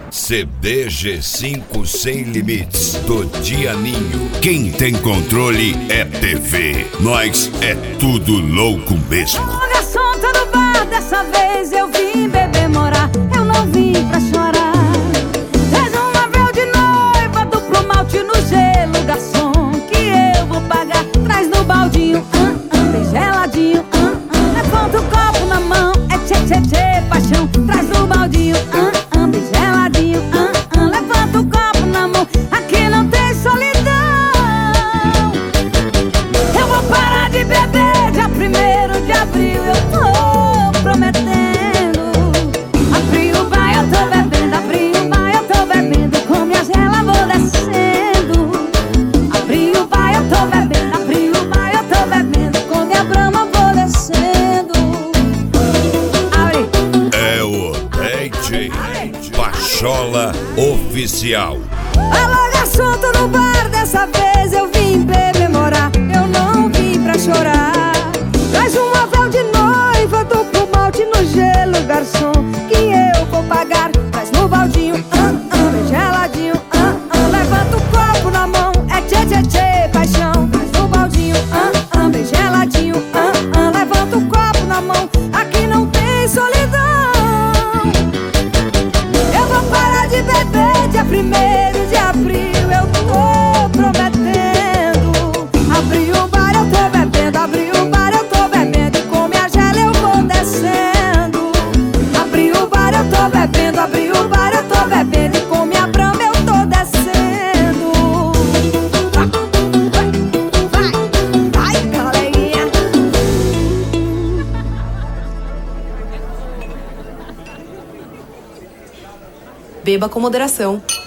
CBG5 Sem Limites, do Dianinho. Quem tem controle é TV. Nós é tudo louco mesmo. Garçom, tô no bar, dessa vez eu vim beber morar. Eu não vim pra chorar. Traz uma véu de noiva, duplo malte no gelo, garçom, que eu vou pagar. Traz no baldinho, bem geladinho, levanta o copo na mão, é tchê tchê tchê, paixão. Traz no baldinho, bem geladinho, levanta o copo na mão, aqui não tem solidão. Eu vou parar de beber dia 1º de abril, eu tô prometendo. Abril vai, eu tô bebendo, abril vai, eu tô bebendo, com minha gela vou descendo. Abril vai, eu tô bebendo, abril vai, eu tô bebendo, com minha brama vou descendo. Abre. É o DJ Pachola Oficial. Alô, garçom, tô no bar, dessa vez eu vim beber morar. Eu não vim pra chorar. Traz uma véu de noiva, duplo malte no gelo, garçom, que eu vou pagar. Traz no baldinho, bem geladinho, levanta o copo na mão, é tchê tchê tchê, paixão. Traz no baldinho, bem geladinho, levanta o copo na mão, aqui não tem solidão. Eu vou parar de beber dia 1º de abril, eu tô prometendo. Abril o bar, eu tô bebendo, abril o bar, eu tô bebendo, e com minha gela eu vou descendo. Abril o bar, eu tô bebendo, abril o bar, eu tô bebendo, e com minha brama eu tô descendo. Vai, galerinha. Beba com moderação.